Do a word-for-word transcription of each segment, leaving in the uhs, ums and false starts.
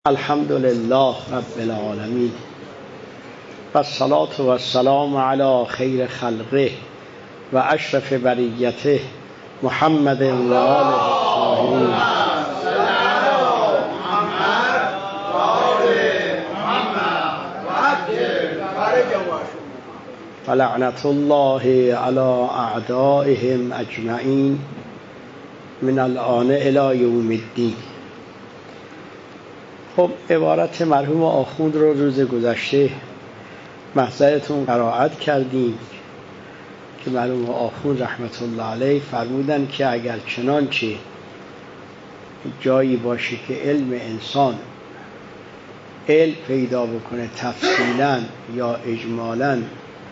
الحمد لله رب العالمین و الصلاة و السلام علی خیر خلقه و اشرف بریته محمد و آله الطاهرین. و لعنت الله علی اعدائهم اجمعین من الآن الی یوم الدین. خب عبارت مرحوم آخوند رو روز گذشته محضرتون قرائت کردیم که مرحوم آخوند رحمت الله علیه فرمودن که اگر چنانچه جایی باشه که علم انسان علم پیدا بکنه تفصیلا یا اجمالا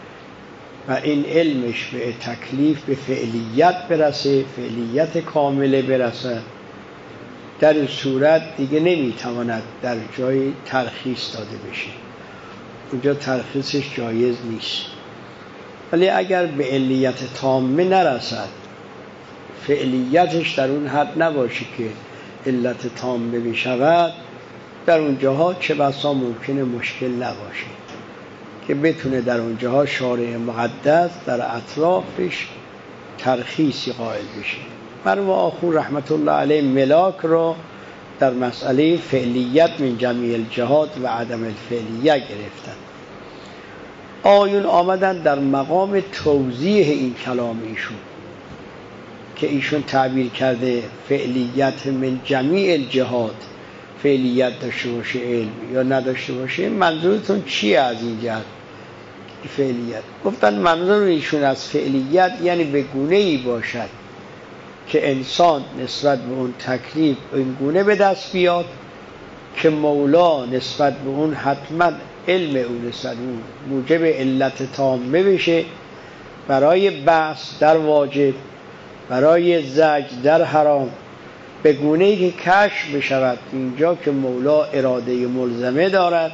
و این علمش به تکلیف به فعلیت برسه، فعلیت کامله برسه، در این صورت دیگه نمیتواند در جای ترخیص داده بشه، اونجا ترخیصش جایز نیست. ولی اگر به علیت تامه نرسد، فعلیتش در اون حد نباشه که علت تامه بشود، در اونجاها چه بسا ممکنه مشکل نباشه که بتونه در اونجاها شارع مقدس در اطرافش ترخیصی قائل بشه. مرحوم آخوند رحمت الله علیه ملاک را در مسئله فعلیت من جمیع الجهات و عدم الفعلیت گرفتن. آیون آمدن در مقام توضیح این کلام ایشون که ایشون تعبیر کرده فعلیت من جمیع الجهات، فعلیت داشته باشه علم یا نداشته باشه، منظورتون چیه از این جهت فعلیت؟ گفتن منظور ایشون از فعلیت یعنی به گونه‌ای باشد که انسان نسبت به اون تکلیف این گونه به دست بیاد که مولا نسبت به اون حتما علم اون نسبت اون موجب علت تامه بشه، برای بحث در واجب، برای زجر در حرام، به گونه‌ای که کشف بشود اینجا که مولا اراده ملزمه دارد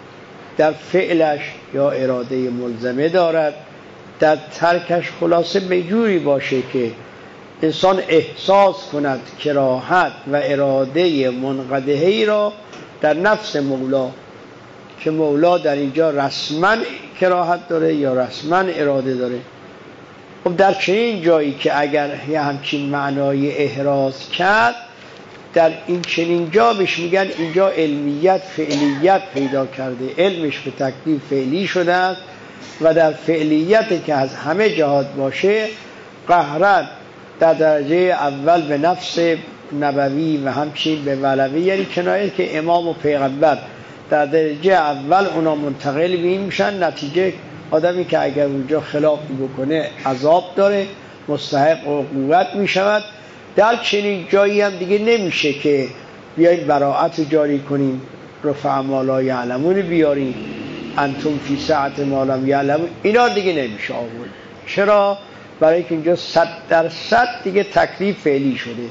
در فعلش یا اراده ملزمه دارد در ترکش، خلاصه به جوری باشه که انسان احساس کند کراهت و اراده منقدحه‌ای را در نفس مولا که مولا در اینجا رسما کراهت داره یا رسما اراده داره. خب در چنین جایی که اگر یه همچین معنای احراز کرد، در این چنین جا بهش میگن اینجا علمیت فعلیت پیدا کرده، علمش به تکلیف فعلی شده است و در فعلیت که از همه جهات باشه قهرن در درجه اول به نفس نبوی و همچنین به ولوی، یعنی کنایه که امام و پیغمبر در درجه اول اونا منتقل به این میشن. نتیجه آدمی که اگر اونجا خلافی بکنه عذاب داره، مستحق عقوبت میشود. در چنین جایی هم دیگه نمیشه که بیایید براءت جاری کنیم، رفع ما لا یعلمون بیاریم، انتم فی سعة ما لم یعلمون، اینا دیگه نمیشه آورد. چرا؟ برای اینکه اینجا صد درصد دیگه تکلیف فعلی شده،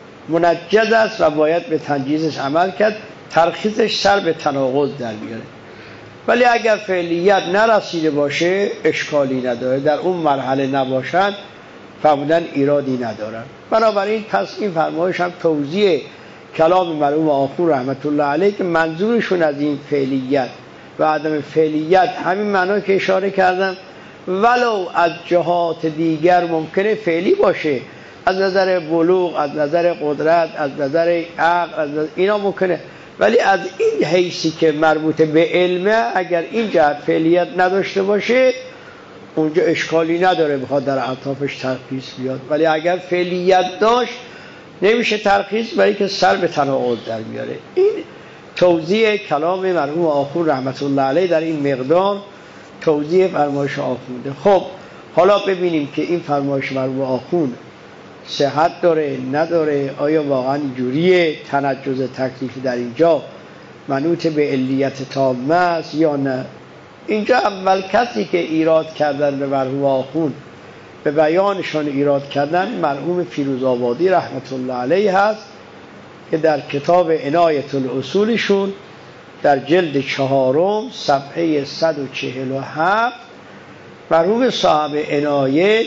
منجز است و باید به تنجیزش عمل کرد، ترخیصش سر به تناقض در بیاره. ولی اگر فعلیت نرسیده باشه اشکالی نداره، در اون مرحله نباشد فرمودن ایرادی ندارن. بنابراین پس این فرمایش هم توضیح کلام مرحوم آخوند رحمت الله علیه که منظورشون از این فعلیت و عدم فعلیت همین معنا که اشاره کردم، ولو از جهات دیگر ممکنه فعلی باشه، از نظر بلوغ، از نظر قدرت، از نظر عقل، از نظر اینا ممکنه، ولی از این حیثی که مربوط به علمه اگر این جهت فعلیت نداشته باشه اونجا اشکالی نداره بخواد در اطرافش ترخیص بیاد. ولی اگر فعلیت داشت نمیشه ترخیص، برای که سر به تناقض در میاره. این توضیح کلام مرحوم آخوند رحمت الله علیه در این مقدار توضیح فرمایش آخونده. خب حالا ببینیم که این فرمایش مرحوم آخوند صحت داره نداره، آیا واقعا جوریه تنجز تکلیفی در اینجا منوط به علیت تامه است یا نه. اینجا اول کسی که ایراد کردن به مرحوم آخوند، به بیانشان ایراد کردن، مرحوم فیروزآبادی رحمت الله علیه هست که در کتاب عنایة الاصولشون در جلد چهارم صفحه صد و چهل و هفت مرحوم صاحب عنایه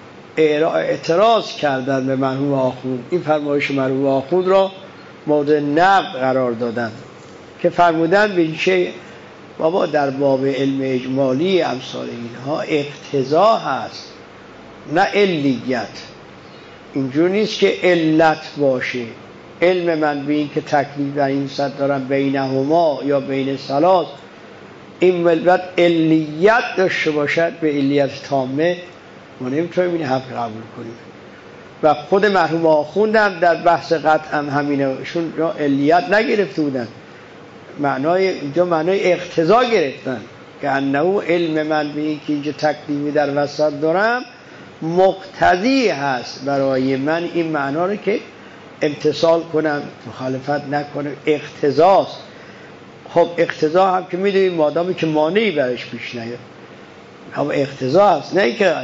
اعتراض کردن به مرحوم آخوند، این فرمایش مرحوم آخوند را مورد نقد قرار دادند که فرمودن به چه بابا در باب علم اجمالی امثال اینها اقتضا هست نه علیت. اینجور نیست که علت باشه. علم من به این که تکلیف در این صد دارم بینهما یا بین ثلاث، این ملت علیت داشته باشد به علیت تامه، ما نمیتونیم این حق قبول کنیم. و خود مرحوم آخوندم در بحث قطع هم همینه، شون علیت نگرفته بودن، معنای اینجا معنای اقتضا گرفتن که انه علم من به این که اینجا تکلیفی در وسط دارم مقتضی هست برای من این معنا رو که امتثال کنم، مخالفت نکنم، اقتضاست. خب اقتضا هم که میدونید مادامی که مانعی برش پیش نیاد هم اقتضا هست، نه که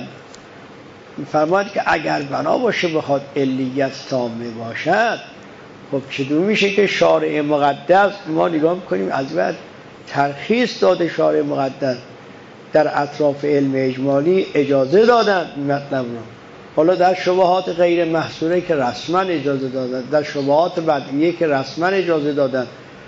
فرماید که اگر بنا باشه بخواد علیت تامه باشد، خب چطور میشه که شارع مقدس ما نگاه میکنیم از بعد ترخیص داده شارع مقدس در اطراف علم اجمالی اجازه دادن مطلب رو. حالا در شبهات غیر محصوره که رسما اجازه دادن، در شبهات بدیه که رسما اجازه دادن،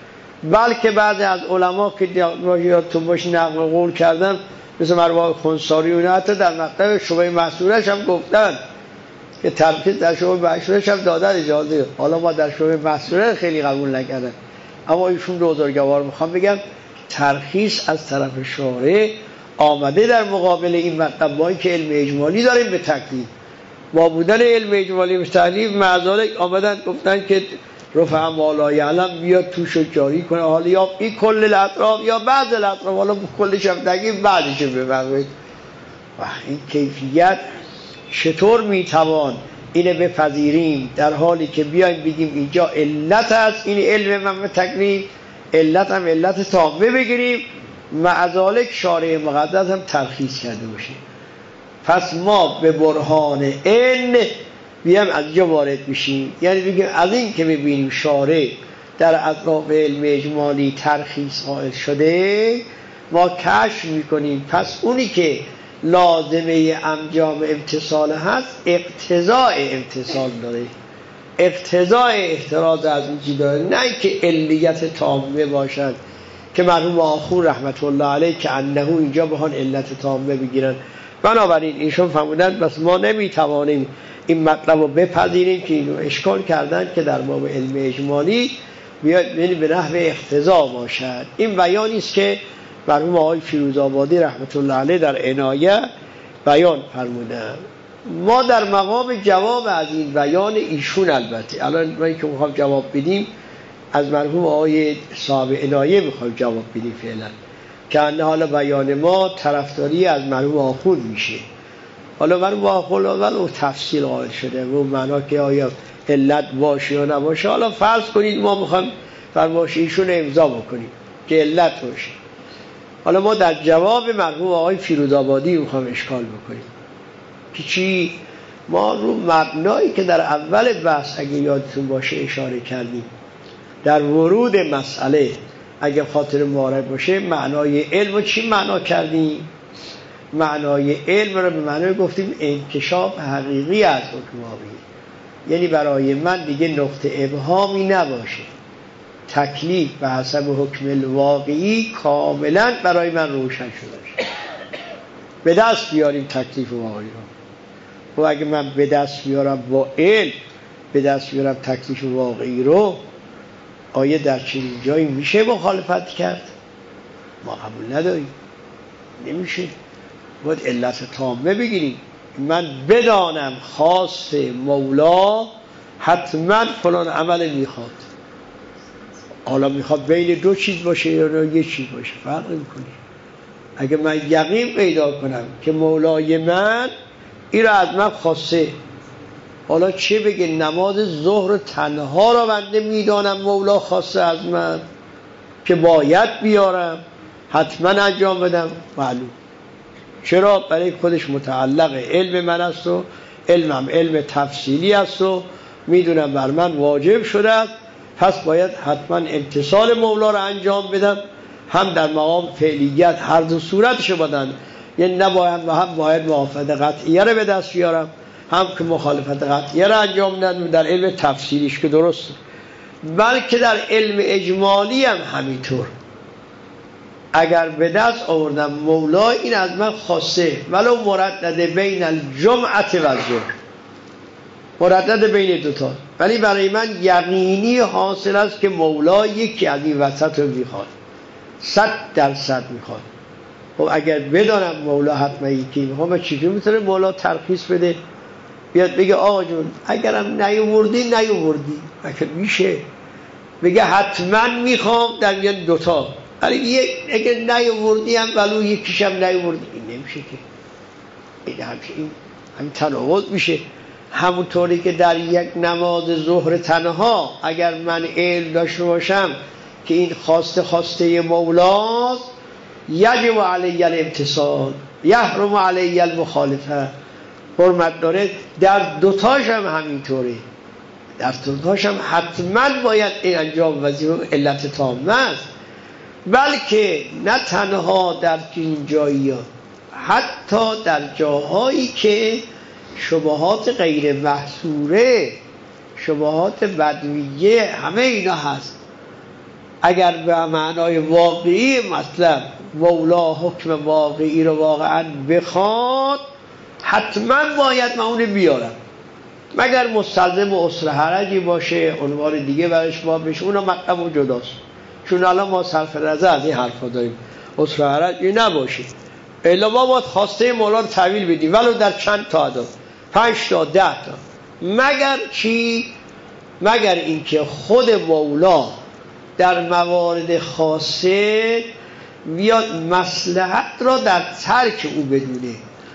بلکه بعضی از علما که یادتون باشه نقل قول کردن مثل مروان خنساری اون حتی در مطلب شبهه محصورش هم گفتن که ترخیص در شبهه محصورش هم دادن اجازه. حالا ما در شبهه محصوره خیلی قبول نکردن، اما ایشون رو بزرگوار میخوام بگم ترخیص از طرف شارع آمده در مقابل این مطلب. با که علم اجمالی داریم به تکلیف، با بودن علم اجمالی به تکلیف معذالک آمدن گفتن که رفع مالا یعلم بیاد توش رو جاری کنه، حالا یا این کل الاطراف یا بعض الاطراف، حالا کلش هم نگیم بعدش بفرمایید. و این کیفیت چطور میتوان اینه بپذیریم در حالی که بیایم بگیم اینجا علت هست، این علم من به تکلیف علت هم علت تامه بگیریم، معذالک شارع مقدس هم ترخیص کرده باشه. پس ما به برهان علم بیام از اینجا وارد میشیم، یعنی بگیم از این که میبینیم شارع در اطراف علم اجمالی ترخیص قائل شده، ما کشف میکنیم پس اونی که لازمه انجام امتصال هست اقتضای امتصال داره، اقتضای احتراز از این چیز داره، نه که علیت تامه باشد که مرحوم آخون رحمت الله علیه که انه اینجا بهان علت تامه بگیرن. بنابراین ایشون فرمودن بس ما نمیتوانیم این مطلب رو بپذیریم که اینو اشکال کردن که در باب علم اجمالی بیاد به نحو اقتضا باشد. این بیانی است که مرحوم آقای فیروزآبادی رحمت الله علیه در عنایه بیان فرمودن. ما در مقام جواب از این بیان ایشون، البته الان ما که میخوام جواب بدیم از مرحوم آقای صاحب عنایه میخوایم جواب بدیم فعلا، که انه حالا بیان ما طرفداری از مرحوم آخون میشه. حالا مرحوم آخون ولو تفصیل قائل شده و معنا که آیا علت باشه یا نباشه، حالا فرض کنید ما میخوایم فرمایش ایشون امضا بکنیم که علت باشه. حالا ما در جواب مرحوم آقای فیروزآبادی میخوایم اشکال بکنیم که چی؟ ما رو مبنایی که در اول بحث اگه یادتون باشه اشاره کردیم در ورود مسئله، اگه خاطر معارف باشه، معنای علم رو چی معنا کردیم؟ معنای علم رو به معنای گفتیم انکشاف حقیقی از حکم واقعی، یعنی برای من دیگه نقطه ابهامی نباشه، تکلیف به حسب حکم الواقعی کاملا برای من روشن شده، به دست بیاریم تکلیف واقعی رو. و اگه من به دست بیارم با علم به دست بیارم تکلیف واقعی رو، آیا در چنین جایی میشه مخالفت کرد؟ ما قبول نداریم، نمیشه. باید علت تامه بگیریم. من بدانم خاص مولا حتما فلان عمل میخواد، حالا میخواد بین دو چیز باشه یا یک چیز باشه فرق نمیکنه. اگه من یقین پیدا کنم که مولای من این را از من خواسته، حالا چه بگه نماز ظهر تنها را بنده میدانم مولا خواسته از من که باید بیارم حتما انجام بدم، معلوم. چرا؟ برای خودش متعلق علم من است و علمم علم تفصیلی است و میدونم بر من واجب شده است، پس باید حتما امتصال مولا را انجام بدم. هم در مقام فعلیت هر دو صورتشو بدن، یعنی نباید و هم باید موافقت قطعیه را به دست بیارم، هم که مخالفت قطعیه را انجام بدم در علم تفصیلیش که درسته. بلکه در علم اجمالی هم همینطور. اگر به دست آوردم مولا این از من خواسته ولو مردد بین الجمعه و الظهر، مردد بین دوتا، ولی برای من یقینی حاصل است که مولا یکی از این وسط رو میخواد، صد درصد میخواد. خب اگر بدانم مولا حتما یکی میخواد، چیزی میتونه مولا ترخیص بده بیاد بگه آقا جون اگرم نیاوردی نیاوردی، اگه میشه بگه حتما میخوام در میان دوتا، ولی اگه نیاوردی هم ولو یکیشم نیاوردی، این نمیشه که، این همشه این همین تناقض میشه. همونطوری که در یک نماز ظهر تنها اگر من علم داشته باشم که این خواسته خواسته مولاست، یجب علی الامتثال یحرم علی المخالفه، حرمت داره. در دوتاش هم همینطوره، در دوتاش هم حتما باید این انجام وظیفه علت تامه است. بلکه نه تنها در این جایی ها، حتی در جاهایی که شبهات غیر محصوره، شبهات بدویه، همه اینا هست. اگر به معنای واقعی مطلب مولا حکم واقعی رو واقعا بخواد، حتما باید من اونو بیارم، مگر مستلزم و اسر حرجی باشه عنوان دیگه برش باب بشه، اونو مطلب و جداست. چون الان ما صرف نظر از این حرفا داریم، اسر حرجی نباشه، الا ما باید خواسته مولا رو تحویل بدیم ولو در چند تعداد، پنج تا ده تا، مگر چی؟ مگر اینکه خود مولا در موارد خاصه بیاد مصلحت را در ترک او بدونه.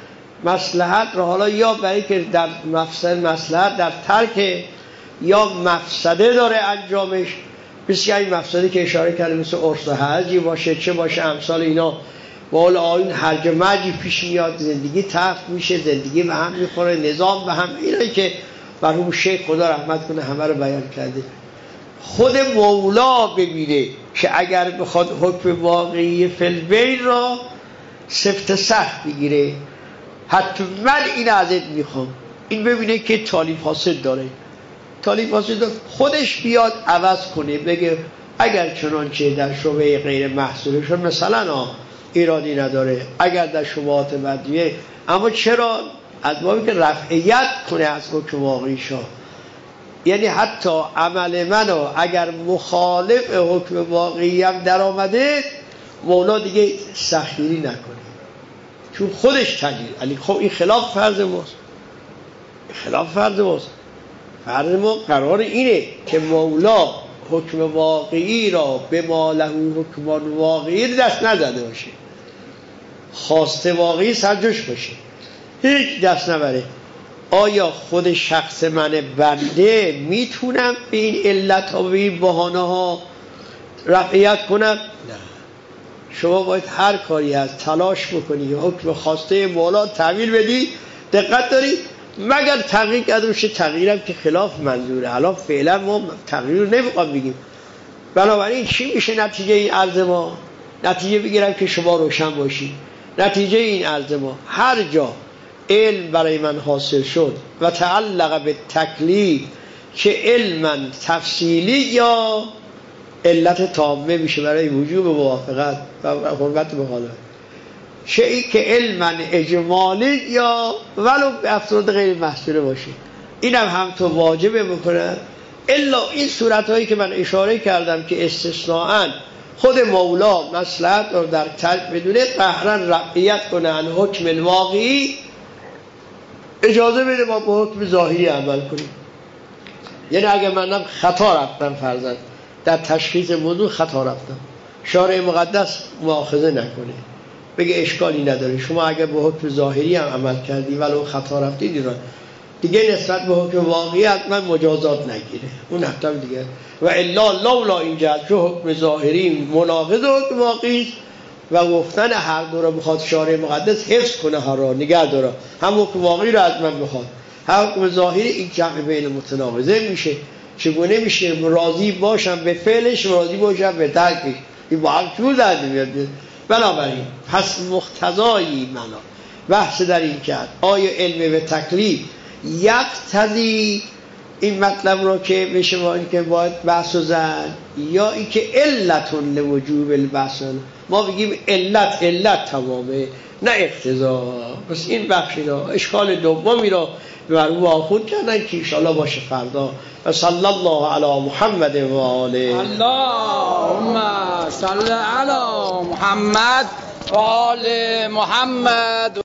مصلحت را حالا یا برای که در مفسد مصلحت در ترک، یا مفسده داره انجامش، بسیار این مفسده که اشاره کرده مثل عرس و حجی باشه، چه باشه امثال اینا، والا آیون هرج مرجی پیش میاد، زندگی تلخ میشه، زندگی به هم میخوره، نظام به هم، اینایی که مرحوم شیخ خدا رحمت کنه همه رو بیان کرده. خود مولا ببینه که اگر بخواد حکم واقعی فلبین را سفت سخت بگیره، حتما این ازت میخوام، این ببینه که تالیف حاصل داره، تالیف حاصل داره، خودش بیاد عوض کنه، بگه اگر چنانچه در شبه غیر محصولشون مثلا ایرادی نداره، اگر در شبهات بدویه، اما چرا از بابی که رفعیت کنه از حکم واقعیشا، یعنی حتی عمل منو اگر مخالف حکم واقعی هم در آمده، مولا دیگه سخیری نکنه، چون خودش تغییر علی. خب این خلاف فرض ماست، خلاف فرض ماست. فرض ما قرار اینه که مولا حکم واقعی را به ما له حکمان واقعی دست نزده باشه، خواسته واقعی سرجوش باشه، هیچ دست نبره. آیا خود شخص من بنده میتونم به این علت ها و به این بهانه ها رفعیت کنم؟ نه. شما باید هر کاری هست تلاش بکنی حکم خواسته مولا تحویل بدی، دقت داری، مگر تغییر کرده باشه، تغییرم که خلاف منظوره. حالا فعلا ما تغییر رو نمیخوام بگیم. بنابراین چی میشه نتیجه این عرض ما؟ نتیجه بگیرم که شما روشن باشید. نتیجه این عرض ما، هر جا علم برای من حاصل شد و تعلق به تکلیف، که علما تفصیلی یا علت تامه میشه برای وجوب موافقت و حرمت مخالفت، چه ای که علما اجمالی یا ولو به افراد غیر محصوله باشه، اینم هم تو واجبه بکنه. الا این صورتهایی که من اشاره کردم که استثناءً خود مولا مصلحت رو در ترک بدونه، قهرن رعیت کنه عن حکم الواقعی، اجازه بده ما به حکم ظاهری عمل کنیم. یعنی اگر منم خطا رفتم، فرضاً در تشخیص موضوع خطا رفتم، شارع مقدس مؤاخذه نکنه، بگه اشکالی نداره، شما اگر به حکم ظاهری هم عمل کردی ولو خطا رفتی دیگه دیگه نسبت به حکم واقعی حتما مجازات نگیره، اون حتما دیگه. و الا لولا این جهت که حکم ظاهری مناقض حکم واقعی و گفتن هر دو را بخواد شارع مقدس حفظ کنه، ها را نگه داره، هم حکم واقعی را از من بخواد، هم حکم ظاهری، این جمع بین متناقضه میشه. چگونه میشه راضی باشم به فعلش، راضی باشم به ترکش؟ این با هم چون در میاد. بنابراین پس مقتضایی منا بحث در این کرد، آیا علم به تکلیف یقتضی این مطلب رو که بشه باید که باید بحث و زن، یا این که علتون لوجوب البحث، ما بگیم علت علت تمامه نه اقتضا. پس این بخشی رو اشکال دومی رو بر او آخود کردن که انشاءالله باشه فردا. و صلی الله علی محمد و آله. اللهم صل علی محمد و آل محمد.